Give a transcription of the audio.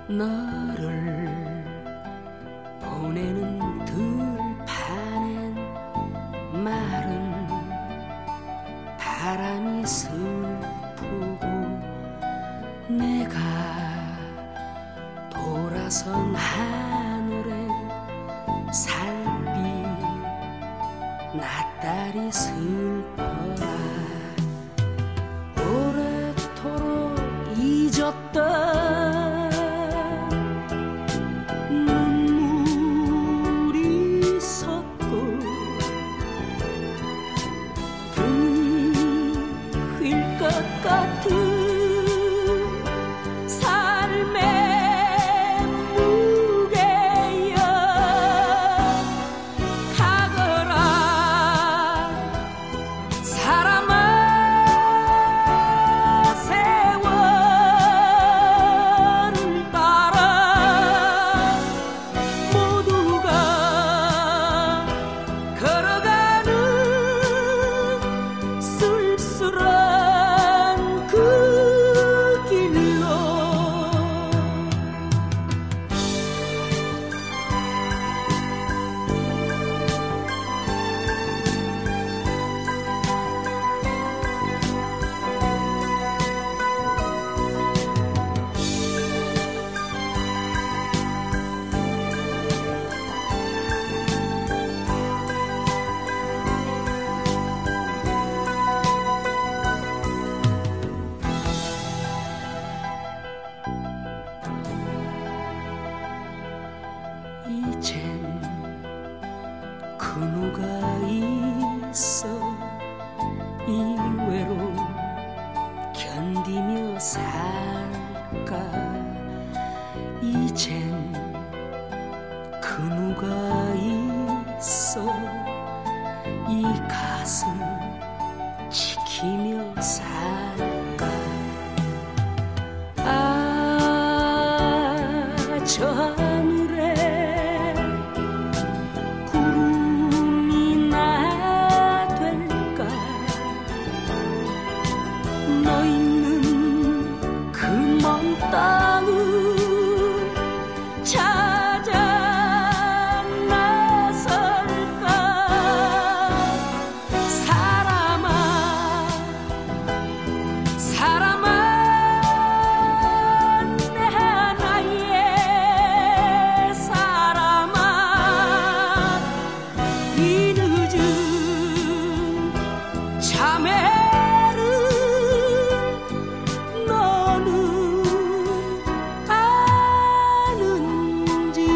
너를 보내는 들판엔 마른 바람이 슬프고 내가 돌아선 하늘엔 살비 낯달이 슬퍼라. 오래도록 잊었던 눈물이 섰고 등이 휠 것 같은 이젠 그 누가 있어 이 외로움 견디며 살까. 이젠 그 누가 있어 이 가슴 지키며 살까. 아, 저 하늘에 구름이 나 될까. 너 있는 그 먼 땅을 찾아 나설까. 사람아 사람아 내 하나의 사람아. 이 늦은 참회를 너는 아는지.